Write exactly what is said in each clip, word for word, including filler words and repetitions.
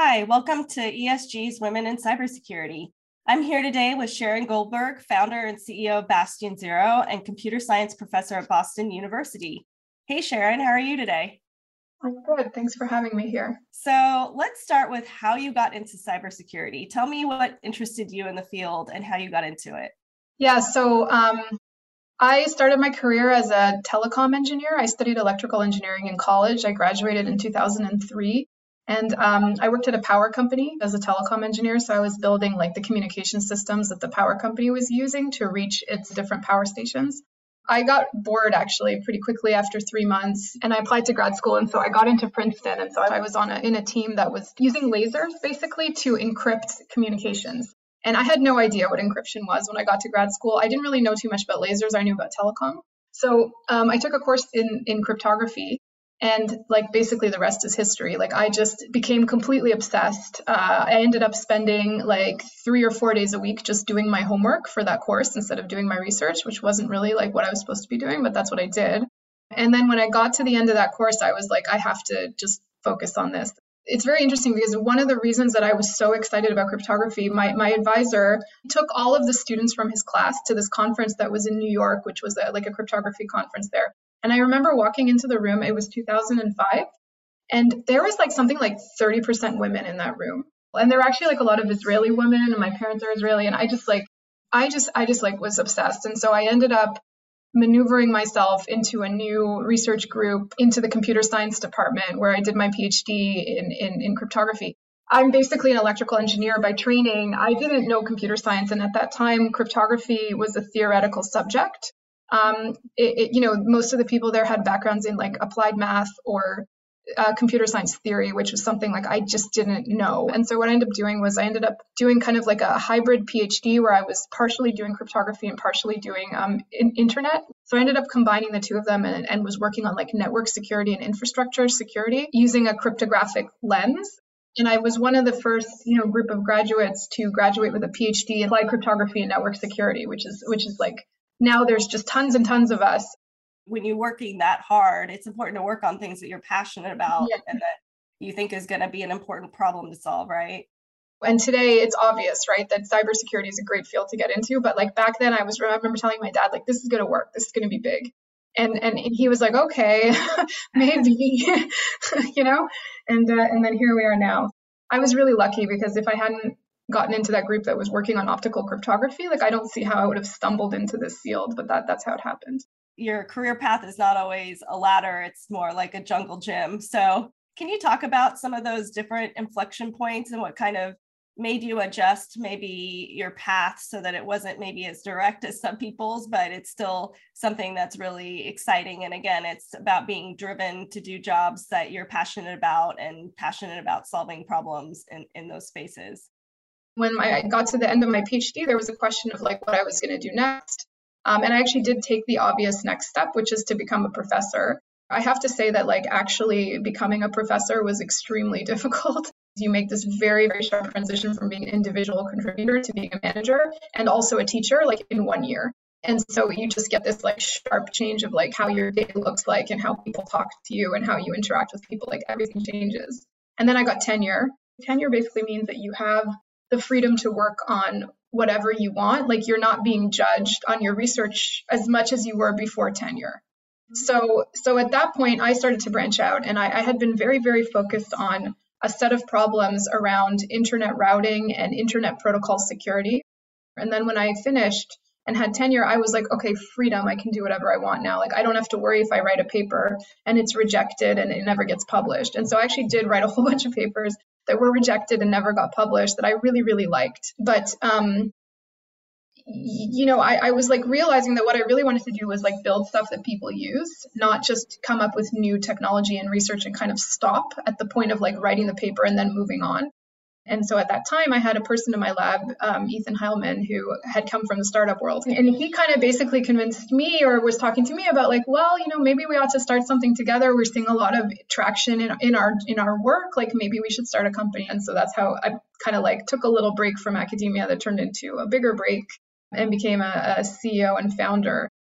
Hi, welcome to E S G's Women in Cybersecurity. I'm here today with Sharon Goldberg, founder and C E O of Bastion Zero and computer science professor at Boston University. Hey, Sharon, how are you today? I'm good. Thanks for having me here. So let's start with how you got into cybersecurity. Tell me what interested you in the field and how you got into it. Yeah, so um, I started my career as a telecom engineer. I studied electrical engineering in college. I graduated in two thousand three. And um, I worked at a power company as a telecom engineer. So I was building like the communication systems that the power company was using to reach its different power stations. I got bored actually pretty quickly after three months and I applied to grad school. And so I got into Princeton. And so I was on a, in a team that was using lasers basically to encrypt communications. And I had no idea what encryption was when I got to grad school. I didn't really know too much about lasers. I knew about telecom. So um, I took a course in, in cryptography. And like basically the rest is history. Like I just became completely obsessed. Uh, I ended up spending like three or four days a week just doing my homework for that course instead of doing my research, which wasn't really like what I was supposed to be doing, but that's what I did. And then when I got to the end of that course, I was like, I have to just focus on this. It's very interesting because one of the reasons that I was so excited about cryptography, my, my advisor took all of the students from his class to this conference that was in New York, which was a, like a cryptography conference there. And I remember walking into the room, it was two thousand five, and there was like something like thirty percent women in that room. And there were actually like a lot of Israeli women, and my parents are Israeli. And I just like, I just, I just like was obsessed. And so I ended up maneuvering myself into a new research group into the computer science department where I did my PhD in, in, in cryptography. I'm basically an electrical engineer by training. I didn't know computer science. And at that time, cryptography was a theoretical subject. Um, it, it, you know, most of the people there had backgrounds in like applied math or uh, computer science theory, which was something like I just didn't know. And so what I ended up doing was I ended up doing kind of like a hybrid PhD where I was partially doing cryptography and partially doing um, in, internet. So I ended up combining the two of them and, and was working on like network security and infrastructure security using a cryptographic lens. And I was one of the first, you know, group of graduates to graduate with a PhD in applied cryptography and network security, which is which is like now there's just tons and tons of us. When you're working that hard, it's important to work on things that you're passionate about Yeah. and that you think is going to be an important problem to solve, right? And today it's obvious, right, that cybersecurity is a great field to get into. But like back then I was, I remember telling my dad, like, this is going to work. This is going to be big. And and he was like, okay, maybe, you know, and uh, and then here we are now. I was really lucky because if I hadn't gotten into that group that was working on optical cryptography, like I don't see how I would have stumbled into this field, but that that's how it happened. Your career path is not always a ladder, it's more like a jungle gym. So can you talk about some of those different inflection points and what kind of made you adjust maybe your path so that it wasn't maybe as direct as some people's, but it's still something that's really exciting. And again, it's about being driven to do jobs that you're passionate about and passionate about solving problems in, in those spaces. When my, I got to the end of my PhD, there was a question of like what I was going to do next. Um, and I actually did take the obvious next step, which is to become a professor. I have to say that like actually becoming a professor was extremely difficult. You make this very, very sharp transition from being an individual contributor to being a manager and also a teacher like in one year. And so you just get this like sharp change of like how your day looks like and how people talk to you and how you interact with people, like everything changes. And then I got tenure. Tenure basically means that you have the freedom to work on whatever you want. Like you're not being judged on your research as much as you were before tenure. So, so at that point, I started to branch out and I, I had been very, very focused on a set of problems around internet routing and internet protocol security. And then when I finished and had tenure, I was like, okay, freedom, I can do whatever I want now. Like I don't have to worry if I write a paper and it's rejected and it never gets published. And so I actually did write a whole bunch of papers that were rejected and never got published that I really, really liked. But, um, you know, I, I was like realizing that what I really wanted to do was like build stuff that people use, not just come up with new technology and research and kind of stop at the point of like writing the paper and then moving on. And so at that time, I had a person in my lab, um, Ethan Heilman, who had come from the startup world. And he kind of basically convinced me or was talking to me about like, well, you know, maybe we ought to start something together. We're seeing a lot of traction in, in our in our work. Like maybe we should start a company. And so that's how I kind of like took a little break from academia that turned into a bigger break and became a, a C E O and founder.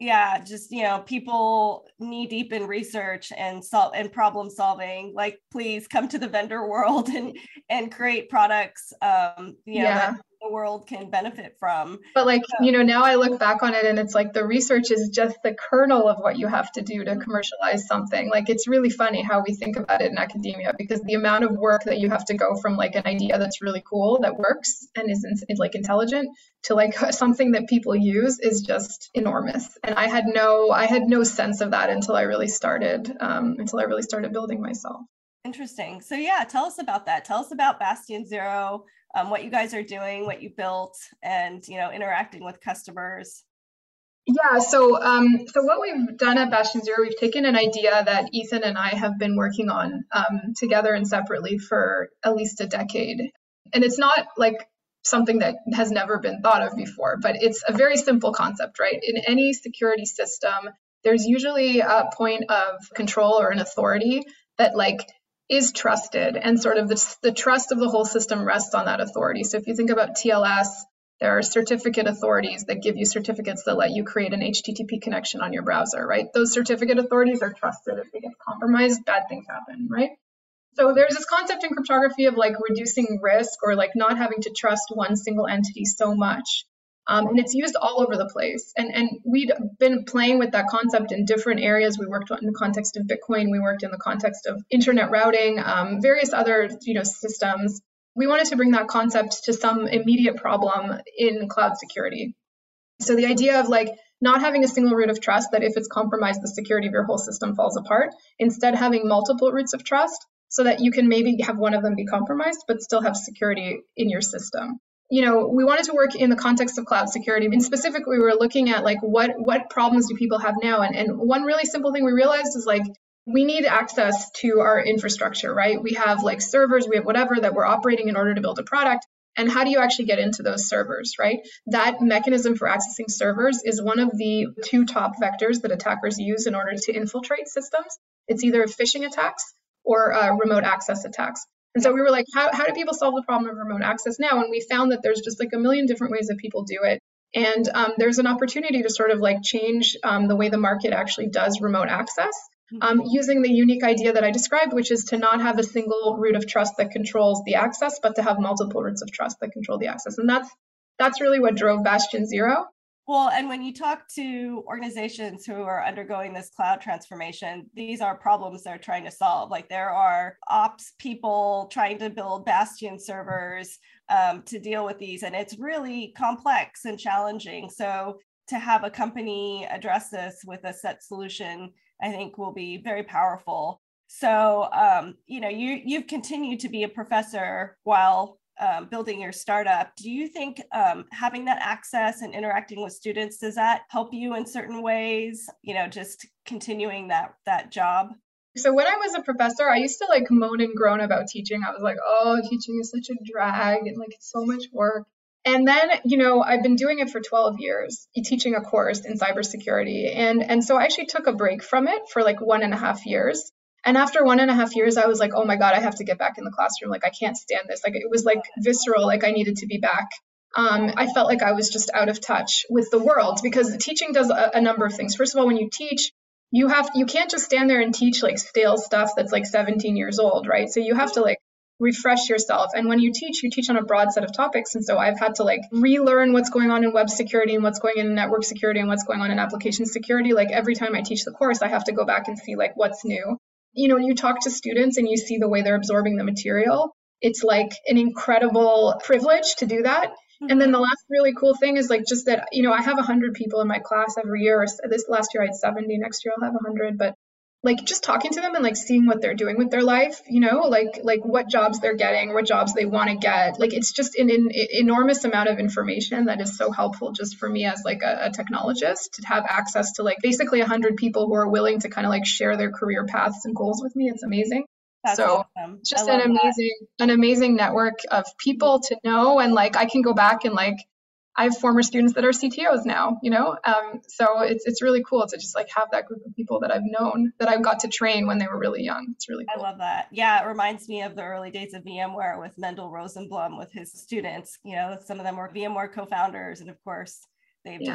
Yeah, just, you know, people knee deep in research and solve and problem solving, like, please come to the vendor world and and create products, um, you know, Yeah. that the world can benefit from. But like, So, you know, now I look back on it and it's like the research is just the kernel of what you have to do to commercialize something. Like, it's really funny how we think about it in academia, because the amount of work that you have to go from like an idea that's really cool, that works and is in, like intelligent, to like something that people use is just enormous. And I had no, I had no sense of that until I really started, um, until I really started building myself. interesting. So yeah, tell us about that. Tell us about Bastion Zero, um, what you guys are doing, what you built, and, you know, interacting with customers. Yeah, so um, so what we've done at Bastion Zero, we've taken an idea that Ethan and I have been working on um, together and separately for at least a decade. And it's not like something that has never been thought of before, but it's a very simple concept, right? In any security system, there's usually a point of control or an authority that like is trusted, and sort of the, the trust of the whole system rests on that authority. So if you think about T L S, there are certificate authorities that give you certificates that let you create an H T T P connection on your browser, right? Those certificate authorities are trusted. If they get compromised, bad things happen, right? So there's this concept in cryptography of like reducing risk, or like not having to trust one single entity so much. Um, and it's used all over the place. And, and we'd been playing with that concept in different areas. We worked in the context of Bitcoin. We worked in the context of internet routing, um, various other, you know, systems. We wanted to bring that concept to some immediate problem in cloud security. So the idea of like not having a single root of trust, that if it's compromised, the security of your whole system falls apart. Instead, having multiple roots of trust so that you can maybe have one of them be compromised, but still have security in your system. You know, we wanted to work in the context of cloud security. And specifically, we were looking at like what, what problems do people have now? And, and one really simple thing we realized is like, we need access to our infrastructure, right? We have like servers, we have whatever that we're operating in order to build a product. And how do you actually get into those servers, right? That mechanism for accessing servers is one of the two top vectors that attackers use in order to infiltrate systems. It's either phishing attacks or uh, remote access attacks. And so we were like, how, how do people solve the problem of remote access now? And we found that there's just like a million different ways that people do it. And um, there's an opportunity to sort of like change um, the way the market actually does remote access. Um, using the unique idea that I described, which is to not have a single root of trust that controls the access, but to have multiple roots of trust that control the access. And that's that's really what drove Bastion Zero. Well, and when you talk to organizations who are undergoing this cloud transformation, these are problems they're trying to solve. Like, there are ops people trying to build Bastion servers um, to deal with these, and it's really complex and challenging. So to have a company address this with a set solution, I think will be very powerful. So, um, you know, you, you've continued to be a professor while um, building your startup. Do you think um, having that access and interacting with students, does that help you in certain ways, you know, just continuing that, that job? So when I was a professor, I used to like moan and groan about teaching. I was like, oh, teaching is such a drag and like it's so much work. And then, you know, I've been doing it for twelve years, teaching a course in cybersecurity. And, and so I actually took a break from it for like one and a half years. And after one and a half years, I was like, oh my God, I have to get back in the classroom. Like, I can't stand this. Like, it was like visceral, like I needed to be back. Um, I felt like I was just out of touch with the world, because teaching does a, a number of things. First of all, when you teach, you have, you can't just stand there and teach like stale stuff that's like seventeen years old, right? So you have to like refresh yourself. And when you teach, you teach on a broad set of topics. And so I've had to like relearn what's going on in web security and what's going on in network security and what's going on in application security. Like, every time I teach the course, I have to go back and see like what's new. You know, you talk to students and you see the way they're absorbing the material. It's like an incredible privilege to do that. Mm-hmm. And then the last really cool thing is like just that, you know, I have one hundred people in my class every year. This last year I had seventy, next year I'll have one hundred. But like just talking to them and like seeing what they're doing with their life, you know, like like what jobs they're getting, what jobs they want to get. Like, it's just an, an enormous amount of information that is so helpful just for me as like a, a technologist to have access to like basically one hundred people who are willing to kind of like share their career paths and goals with me. It's amazing. That's so awesome. It's just an amazing, that. an amazing network of people to know. And like, I can go back and like, I have former students that are C T Os now, you know? Um, so it's it's really cool to just like have that group of people that I've known, that I've got to train when they were really young. It's really cool. I love that. Yeah, it reminds me of the early days of VMware with Mendel Rosenblum with his students. You know, some of them were VMware co-founders, and of course, they've yeah. just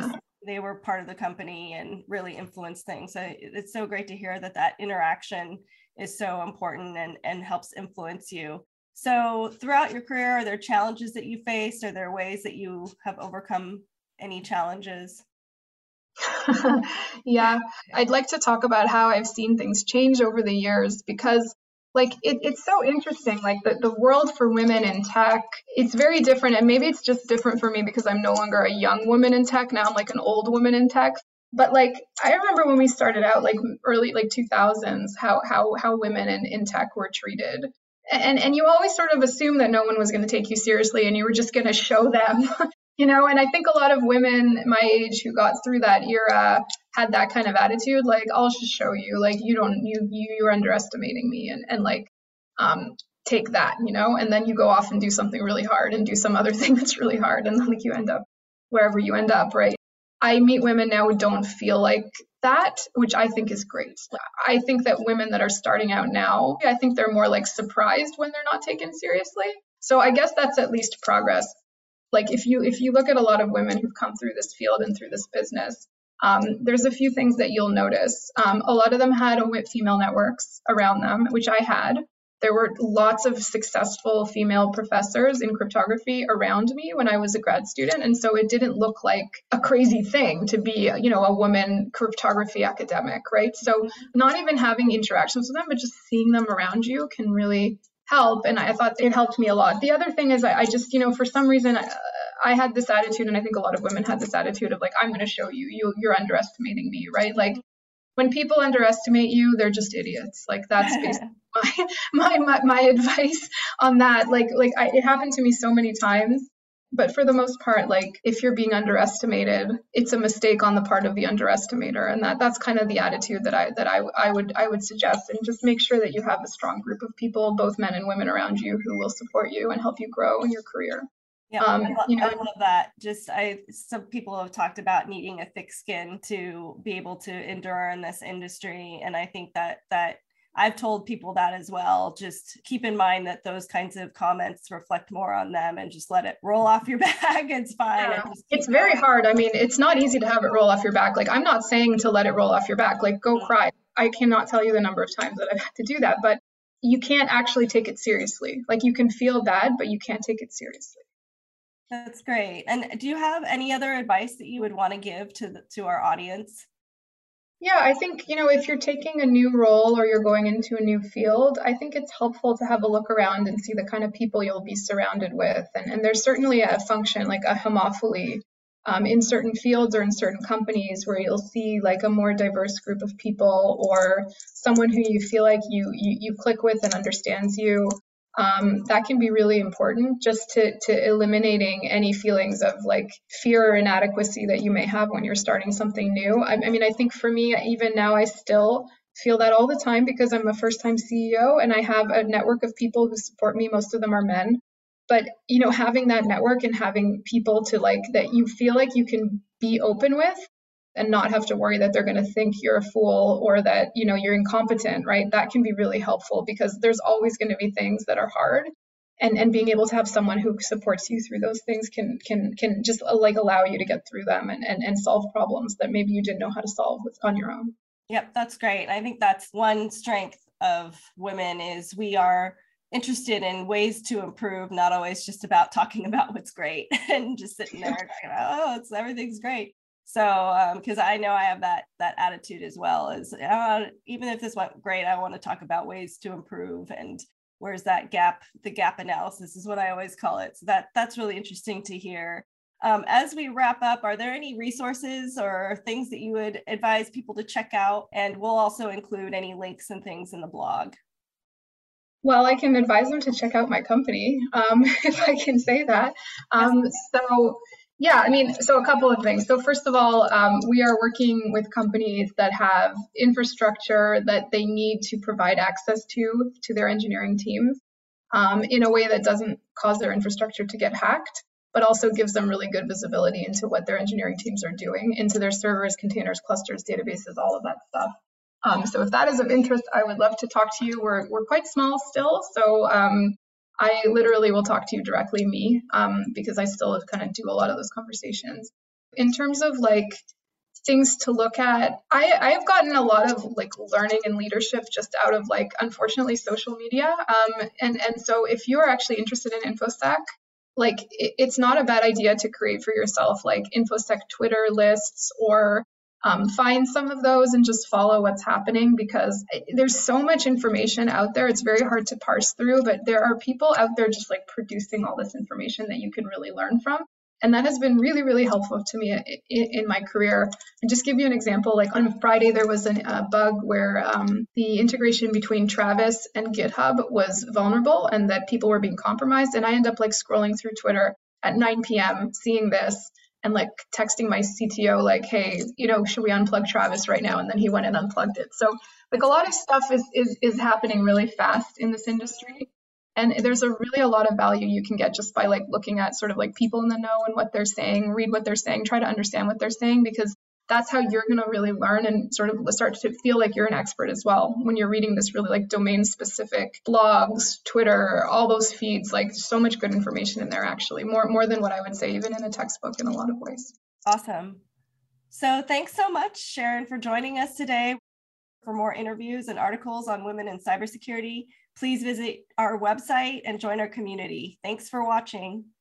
they were part of the company and really influenced things. So it's so great to hear that that interaction is so important and, and helps influence you. So throughout your career, are there challenges that you faced? Are there ways that you have overcome any challenges? Yeah, I'd like to talk about how I've seen things change over the years because like it, it's so interesting. Like the, the world for women in tech, it's very different. And maybe it's just different for me because I'm no longer a young woman in tech. Now I'm like an old woman in tech. But like I remember when we started out, like early like two thousands, how how how women in, in tech were treated. And and you always sort of assume that no one was going to take you seriously and you were just going to show them. You know, and I think a lot of women my age who got through that era had that kind of attitude, like, I'll just show you, like, you don't, you, you, you're underestimating me and, and like, um, take that, you know, and then you go off and do something really hard and do some other thing that's really hard. And then like you end up wherever you end up, right? I meet women now who don't feel like that, which I think is great. I think that women that are starting out now, I think they're more like surprised when they're not taken seriously. So I guess that's at least progress. Like if you if you look at a lot of women who've come through this field and through this business, um, there's a few things that you'll notice. Um, a lot of them had O W I P female networks around them, which I had. There were lots of successful female professors in cryptography around me when I was a grad student. And so it didn't look like a crazy thing to be, you know, a woman cryptography academic, right? So not even having interactions with them, but just seeing them around you can really help. And I thought it helped me a lot. The other thing is I, I just, you know, for some reason, I, I had this attitude, and I think a lot of women had this attitude of like, I'm going to show you, you, you're underestimating me, right? Like when people underestimate you, they're just idiots. Like that's basically my, my, my, my advice on that. Like, like I, it happened to me so many times. But for the most part, like if you're being underestimated, it's a mistake on the part of the underestimator, and that that's kind of the attitude that I that I I would I would suggest. And just make sure that you have a strong group of people, both men and women around you, who will support you and help you grow in your career. Yeah, um, I, lo- you know, I love that. Just I some people have talked about needing a thick skin to be able to endure in this industry, and I think that that. I've told people that as well. Just keep in mind that those kinds of comments reflect more on them, and just let it roll off your back. It's fine. Yeah. It's very going. hard. I mean, it's not easy to have it roll off your back. Like, I'm not saying to let it roll off your back. Like, go mm-hmm. cry. I cannot tell you the number of times that I've had to do that, but you can't actually take it seriously. Like, you can feel bad, but you can't take it seriously. That's great. And do you have any other advice that you would want to give to the, to our audience? Yeah, I think, you know, if you're taking a new role or you're going into a new field, I think it's helpful to have a look around and see the kind of people you'll be surrounded with. And, and there's certainly a function like a homophily um, in certain fields or in certain companies where you'll see like a more diverse group of people or someone who you feel like you, you, you click with and understands you. Um, that can be really important just to, to eliminating any feelings of like fear or inadequacy that you may have when you're starting something new. I, I mean, I think for me, even now, I still feel that all the time because I'm a first time C E O and I have a network of people who support me. Most of them are men. But, you know, having that network and having people to like that you feel like you can be open with and not have to worry that they're going to think you're a fool or that, you know, you're incompetent, right? That can be really helpful because there's always going to be things that are hard. And and being able to have someone who supports you through those things can can can just uh, like allow you to get through them and, and, and solve problems that maybe you didn't know how to solve with, on your own. Yep, that's great. I think that's one strength of women is we are interested in ways to improve, not always just about talking about what's great and just sitting there going, oh, it's everything's great. So, because um, I know I have that that attitude as well, is uh, even if this went great, I want to talk about ways to improve and where's that gap. The gap analysis is what I always call it. So that that's really interesting to hear. Um, as we wrap up, are there any resources or things that you would advise people to check out? And we'll also include any links and things in the blog. Well, I can advise them to check out my company, um, if I can say that. Um, so. Yeah, I mean, so a couple of things. So first of all, um, we are working with companies that have infrastructure that they need to provide access to, to their engineering teams um, in a way that doesn't cause their infrastructure to get hacked, but also gives them really good visibility into what their engineering teams are doing, into their servers, containers, clusters, databases, all of that stuff. Um, so if that is of interest, I would love to talk to you. We're, we're quite small still, so um, I literally will talk to you directly, me, um, because I still kind of do a lot of those conversations. In terms of like things to look at. I, I've gotten a lot of like learning and leadership just out of like, unfortunately, social media. Um, and, and so if you're actually interested in InfoSec, like it, it's not a bad idea to create for yourself like InfoSec Twitter lists, or um, find some of those and just follow what's happening, because there's so much information out there. It's very hard to parse through, but there are people out there just like producing all this information that you can really learn from. And that has been really, really helpful to me in, in my career. And just give you an example, like on Friday, there was an, a bug where um, the integration between Travis and GitHub was vulnerable and that people were being compromised. And I ended up like scrolling through Twitter at nine p.m., seeing this and like texting my C T O, like, hey, you know, should we unplug Travis right now? And then he went and unplugged it. So like a lot of stuff is, is, is happening really fast in this industry. And there's a really a lot of value you can get just by like looking at sort of like people in the know and what they're saying, read what they're saying, try to understand what they're saying, because that's how you're going to really learn and sort of start to feel like you're an expert as well. When you're reading this really like domain specific blogs, Twitter, all those feeds, like so much good information in there, actually more, more than what I would say, even in a textbook in a lot of ways. Awesome. So thanks so much, Sharon, for joining us today. For more interviews and articles on women in cybersecurity, please visit our website and join our community. Thanks for watching.